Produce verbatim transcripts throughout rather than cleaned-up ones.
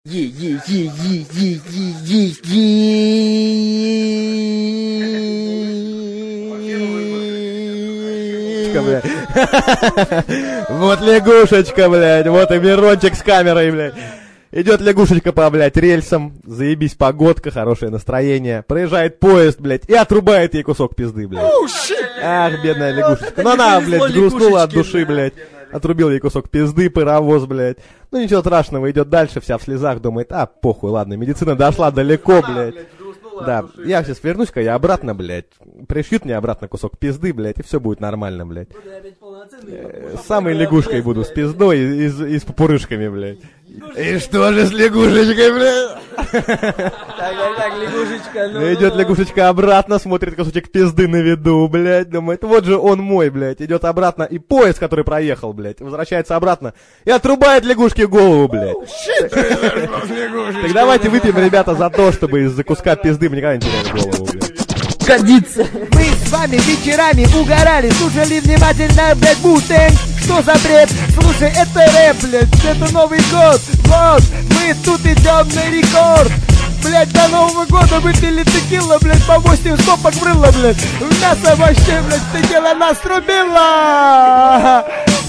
Вот лягушечка, блядь, вот и Мирончик с камерой, блядь. Идет лягушечка по, блядь, рельсам, заебись погодка, хорошее настроение. Проезжает поезд, блядь, и отрубает ей кусок пизды, блядь. Ах, бедная лягушечка. Ну она, блядь, грустнула от души, блядь. Отрубил ей кусок пизды, паровоз, блядь. Ну ничего страшного, идет дальше, вся в слезах, думает, а, похуй, ладно, медицина дошла далеко, блядь. Да, я сейчас вернусь-ка, я обратно, блядь. Пришьют мне обратно кусок пизды, блядь, и все будет нормально, блядь. С самой лягушкой буду, с пиздой и, и, и с пупырышками, блядь. И что же с лягушечкой, блядь? Так, так, лягушечка, ну... Идет лягушечка обратно, смотрит кусочек пизды на виду, блядь, думает, вот же он мой, блядь. Идет обратно, и поезд, который проехал, блядь, возвращается обратно и отрубает лягушке голову, блядь. Так давайте выпьем, ребята, за то, чтобы из-за куска пизды мы никогда не теряли голову, блядь. Годится. Мы с вами вечерами угорали, слушали внимательно, блядь, Бутэнг. Что за бред? Слушай, это рэп, блядь, это Новый год. Вот, мы тут идем на рекорд. Блядь, до Нового года выпили текила, блядь, по восемь стопок в рыло, блядь. Мясо вообще, блядь, это дело нас рубило.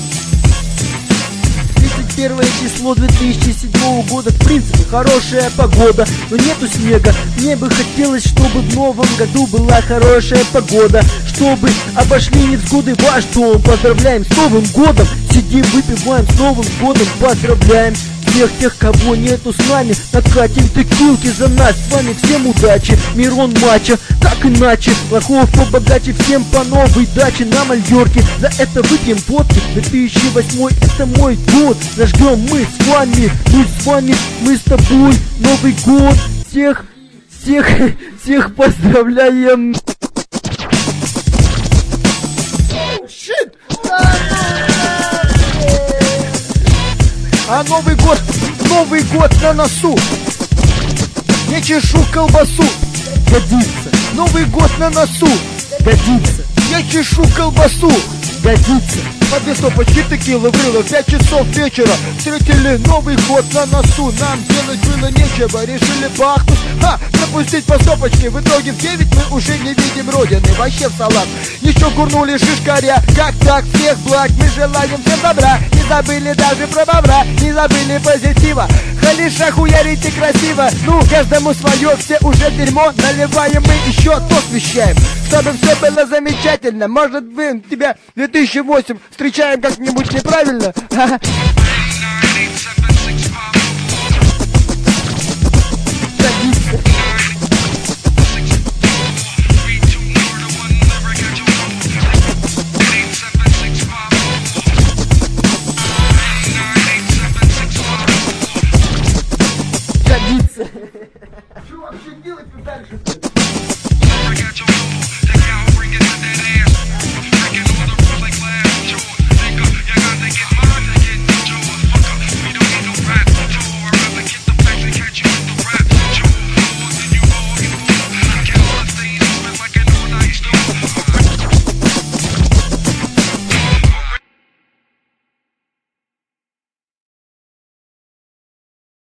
Первое число две тысячи седьмого года, в принципе, хорошая погода, но нету снега. Мне бы хотелось, чтобы в новом году была хорошая погода, чтобы обошли невзгоды ваш дом. Поздравляем с Новым годом, сидим, выпиваем, с Новым годом поздравляем всех тех, кого нету с нами. Накатим текилки за нас, с вами всем удачи. Мирон Мачо, как иначе, лохов побогаче, всем по новой даче на Мальорке. За это выпьем водки, две тысячи восьмой, это мой год. Зажгем мы с вами, мы с вами, мы с тобой. Новый год, всех, всех, всех поздравляем. Shit! А Новый год, Новый год на носу. Не чешу колбасу. Годится. Новый год на носу. Годится. Я чешу колбасу. Годится. По две стопочки текилы врыло, в пять часов вечера встретили Новый год на носу. Нам делать было нечего, решили бахнуть, ха, пропустить по стопочке. В итоге в девять мы уже не видим родины, вообще в салат. Еще курнули шишкаря, как так, всех благ, мы желаем всем добра. Не забыли даже про бобра, не забыли позитива. Халиша хуярите красиво, ну каждому свое, все уже дерьмо. Наливаем мы еще, то вещаем, чтобы все было замечательно. Может вы тебя две тысячи восемь встречаем как-нибудь неправильно? Годится. Что вообще делать дальше?